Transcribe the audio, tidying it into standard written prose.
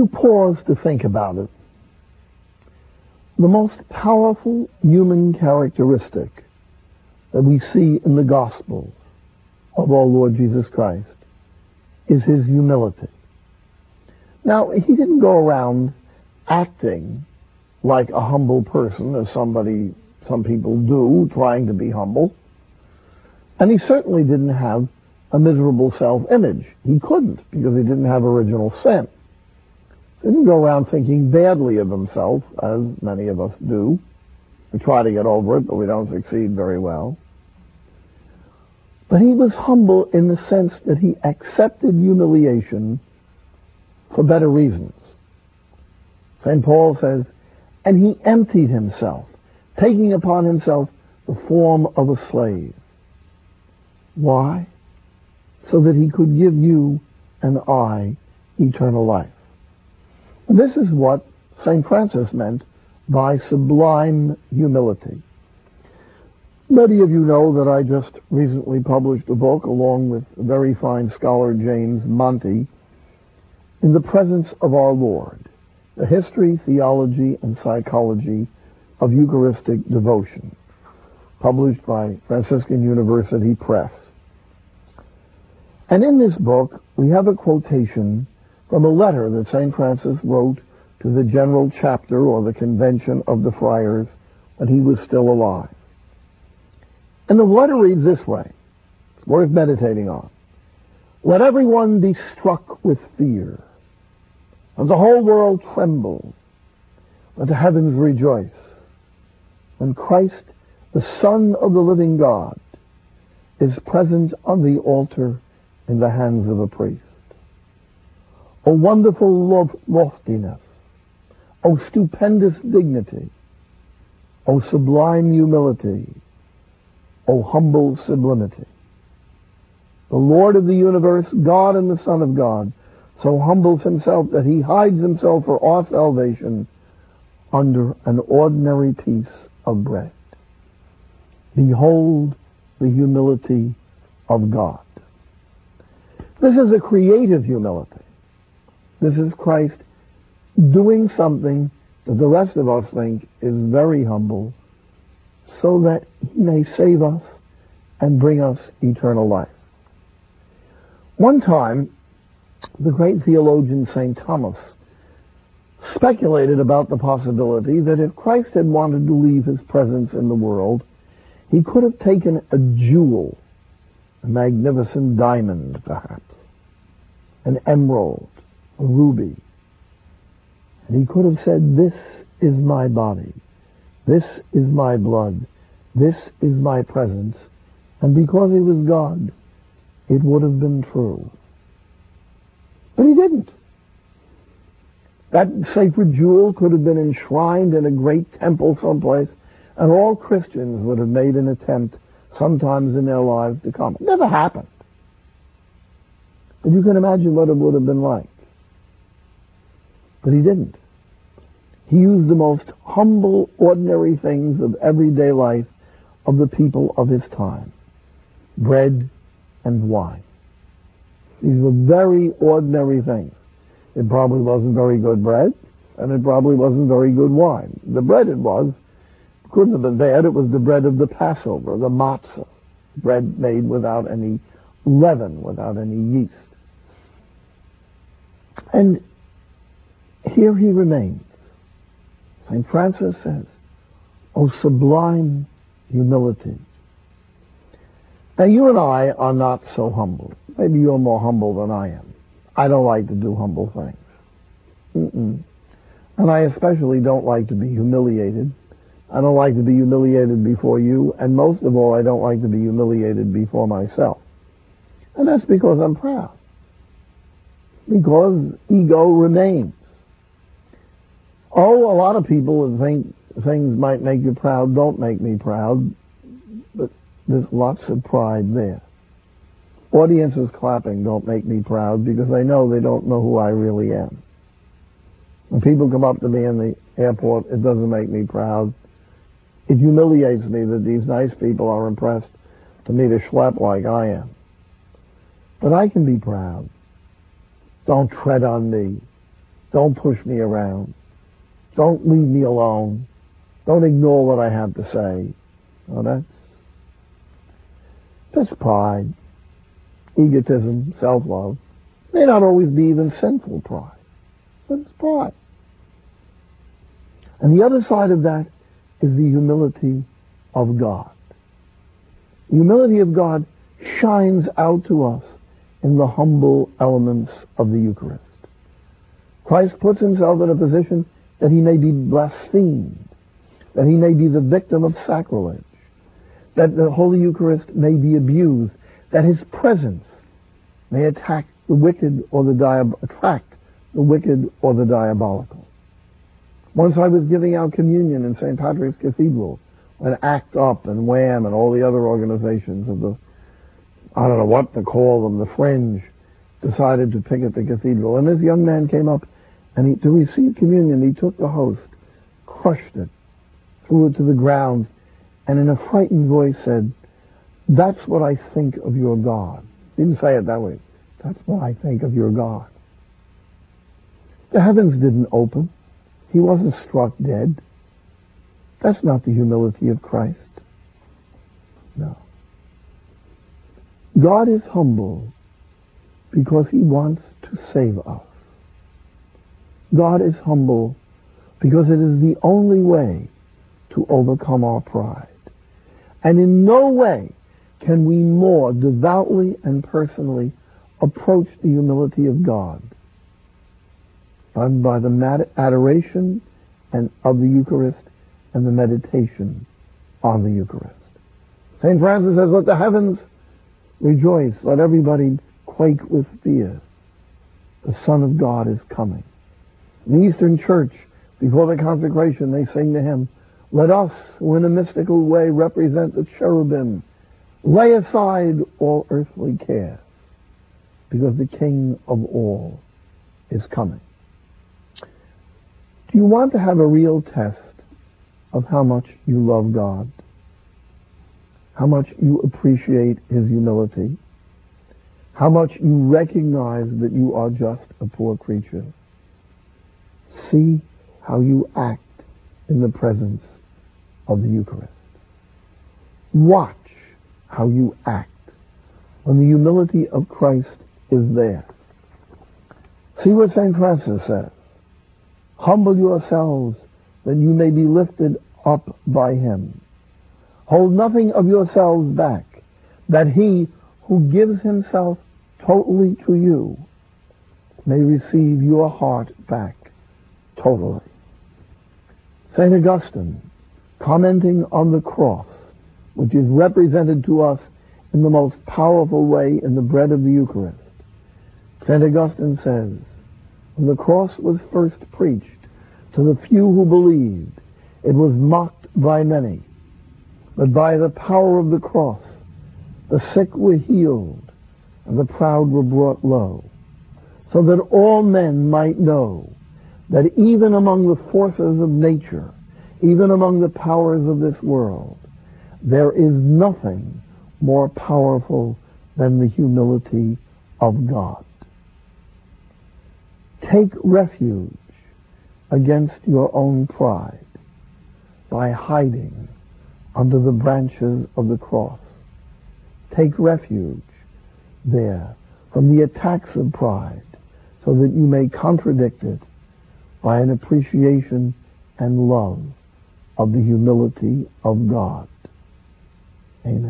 you pause to think about it, the most powerful human characteristic that we see in the Gospels of our Lord Jesus Christ is his humility. Now, he didn't go around acting like a humble person, as some people do, trying to be humble. And he certainly didn't have a miserable self-image. He couldn't, because he didn't have original sin. He didn't go around thinking badly of himself, as many of us do. We try to get over it, but we don't succeed very well. But he was humble in the sense that he accepted humiliation for better reasons. St. Paul says, and he emptied himself, taking upon himself the form of a slave. Why? So that he could give you and I eternal life. And this is what St. Francis meant by sublime humility. Many of you know that I just recently published a book along with a very fine scholar, James Monti, In the Presence of Our Lord, the history, theology, and psychology of Eucharistic devotion, published by Franciscan University Press. And in this book, we have a quotation from a letter that St. Francis wrote to the General Chapter or the Convention of the Friars when he was still alive. And the letter reads this way. It's worth meditating on. Let everyone be struck with fear, and the whole world tremble. Let the heavens rejoice when Christ, the Son of the living God, is present on the altar in the hands of a priest. O wonderful loftiness, O stupendous dignity, O sublime humility, O humble sublimity. The Lord of the universe, God and the Son of God, so humbles himself that he hides himself for our salvation under an ordinary piece of bread. Behold the humility of God. This is a creative humility. This is Christ doing something that the rest of us think is very humble, so that he may save us and bring us eternal life. One time, the great theologian St. Thomas speculated about the possibility that if Christ had wanted to leave his presence in the world, he could have taken a jewel, a magnificent diamond perhaps, an emerald, a ruby, and he could have said, this is my body, this is my blood, this is my presence, and because he was God, it would have been true. But he didn't. That sacred jewel could have been enshrined in a great temple someplace, and all Christians would have made an attempt sometimes in their lives to come. It never happened. But you can imagine what it would have been like. But he didn't. He used the most humble, ordinary things of everyday life of the people of his time. Bread and wine. These were very ordinary things. It probably wasn't very good bread, and it probably wasn't very good wine. The bread couldn't have been bad. It was the bread of the Passover, the matzah, bread made without any leaven, without any yeast. And here he remains. St. Francis says, O sublime humility. Now you and I are not so humble. Maybe you're more humble than I am. I don't like to do humble things. And I especially don't like to be humiliated. I don't like to be humiliated before you, and most of all, I don't like to be humiliated before myself. And that's because I'm proud. Because ego remains. Oh, a lot of people think things might make you proud, don't make me proud, but there's lots of pride there. Audiences clapping don't make me proud because they don't know who I really am. When people come up to me in the airport, it doesn't make me proud. It humiliates me that these nice people are impressed to meet a schlep like I am. But I can be proud. Don't tread on me. Don't push me around. Don't leave me alone. Don't ignore what I have to say. Oh, that's pride, egotism, self-love. May not always be even sinful pride, but it's pride. And the other side of that is the humility of God. The humility of God shines out to us in the humble elements of the Eucharist. Christ puts himself in a position that he may be blasphemed, that he may be the victim of sacrilege, that the Holy Eucharist may be abused, that his presence may attract the wicked or the diabolical. Once I was giving out communion in St. Patrick's Cathedral, when ACT UP and WHAM and all the other organizations of the, I don't know what to call them, the fringe, decided to picket the cathedral. And this young man came up, and to receive communion, he took the host, crushed it, threw it to the ground, and in a frightened voice said, "That's what I think of your God." He didn't say it that way. "That's what I think of your God." The heavens didn't open. He wasn't struck dead. That's not the humility of Christ. No. God is humble because he wants to save us. God is humble because it is the only way to overcome our pride. And in no way can we more devoutly and personally approach the humility of God than by the adoration and of the Eucharist and the meditation on the Eucharist. St. Francis says, "Let the heavens rejoice, let everybody quake with fear. The Son of God is coming." In the Eastern Church, before the consecration, they sing to him, "Let us, who in a mystical way represent the cherubim, lay aside all earthly cares, because the King of all is coming." Do you want to have a real test of how much you love God? How much you appreciate his humility? How much you recognize that you are just a poor creature? See how you act in the presence of the Eucharist. Watch how you act when the humility of Christ is there. See what St. Francis says. "Humble yourselves that you may be lifted up by him. Hold nothing of yourselves back, that he who gives himself totally to you may receive your heart back totally." St. Augustine, commenting on the cross, which is represented to us in the most powerful way in the bread of the Eucharist, St. Augustine says, "When the cross was first preached to the few who believed, it was mocked by many. But by the power of the cross, the sick were healed and the proud were brought low, so that all men might know that even among the forces of nature, even among the powers of this world, there is nothing more powerful than the humility of God." Take refuge against your own pride by hiding under the branches of the cross. Take refuge there from the attacks of pride so that you may contradict it by an appreciation and love of the humility of God. Amen.